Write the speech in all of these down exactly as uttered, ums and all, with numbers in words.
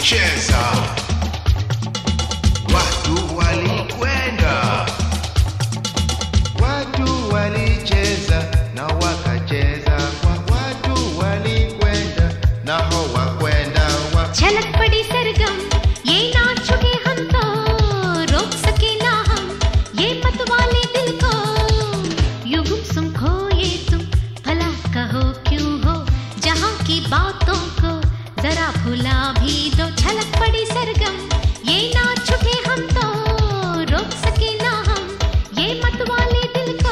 cheza. Watu walikwenda, watu walicheza na wakacheza kwa watu walikwenda na hawakwenda wa झलक पड़ी सरगम ये नाच चुके हम तो रोक सके ना हम ये मत वाले दिल को यूं गुमसुम खोए तुम भला कहो क्यों हो जहां की बातों को जरा भुला भी दो झलक पड़ी सरगम ये नाच चुके हम तो रोक सके ना हम ये मत वाले दिल को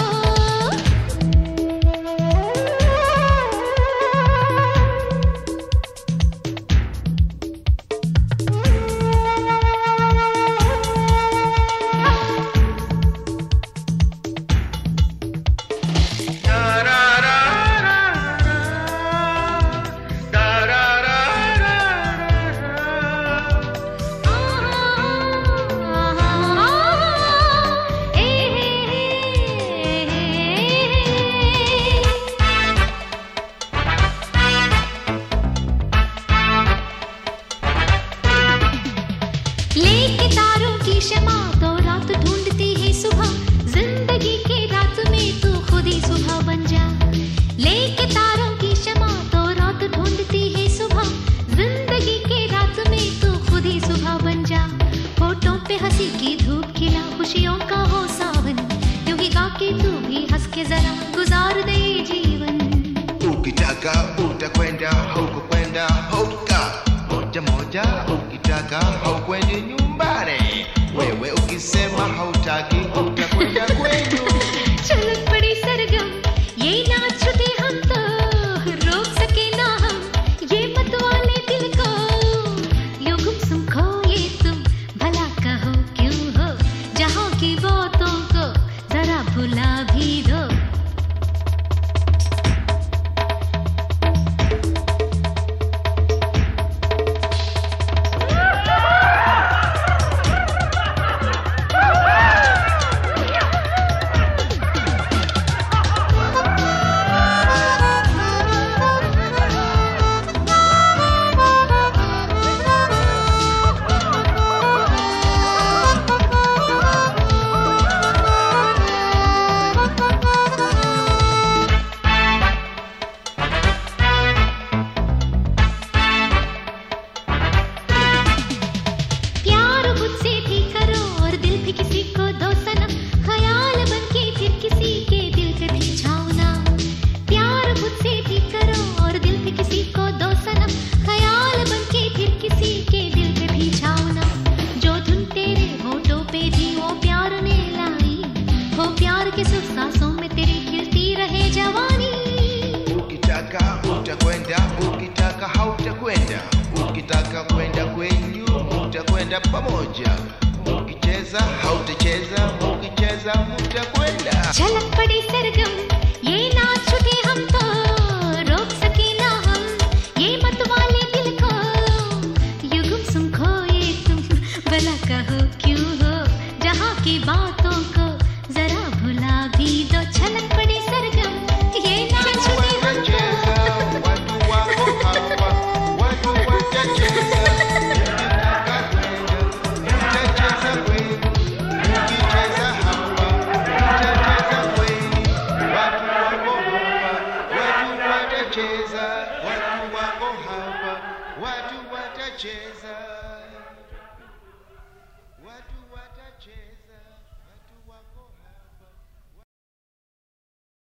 लेके तारों की शमा तो रात ढूंढती है सुबह जिंदगी के रात में तू खुद ही सुबह बन जा लेके तारों की शमा तो रात ढूंढती है सुबह जिंदगी के रात में तू खुद ही सुबह बन जा होठों पे हंसी की धूप खिला खुशियों का हो सावन यूं ही गा के तू भी हंस के जरा गुजार दे जीवन ukitaka utakwenda hukukwenda huka moja moja ukitaka haukwendi nyumbani wewe ukisema hautaki utakwenda kwenu झलक पड़ी सरगम ये नाच चुके हम तो रोक सके ना हम ये मत वाले दिल को यूं गुमसुम खोए तुम भला कहो क्यों हो जहां की बातों को जरा भुला भी दो प्यार के सुख सांसों में तेरी खिलती रहे जवानी ukitaka utakwenda ukitaka hautakwenda ukitaka kwenda kwenyu utakwenda pamoja ukicheza hautacheza ukicheza mtakwenda झलक पड़ी सरगम ये नाच चुके हम तो रोक सके ना हम ये मत वाले दिल को यूं गुमसुम खोए तुम भला कहो क्यों हो जहां की बातों को जरा भुला भी दो झलक पड़ी सरगम ये नाच चुके हम तो watu wako hawa watu watacheza ukitaka kwenda utacheza kwenu ukicheza hapa utacheza kwenu watu wako hapa watu watacheza watu wako hapa watu watacheza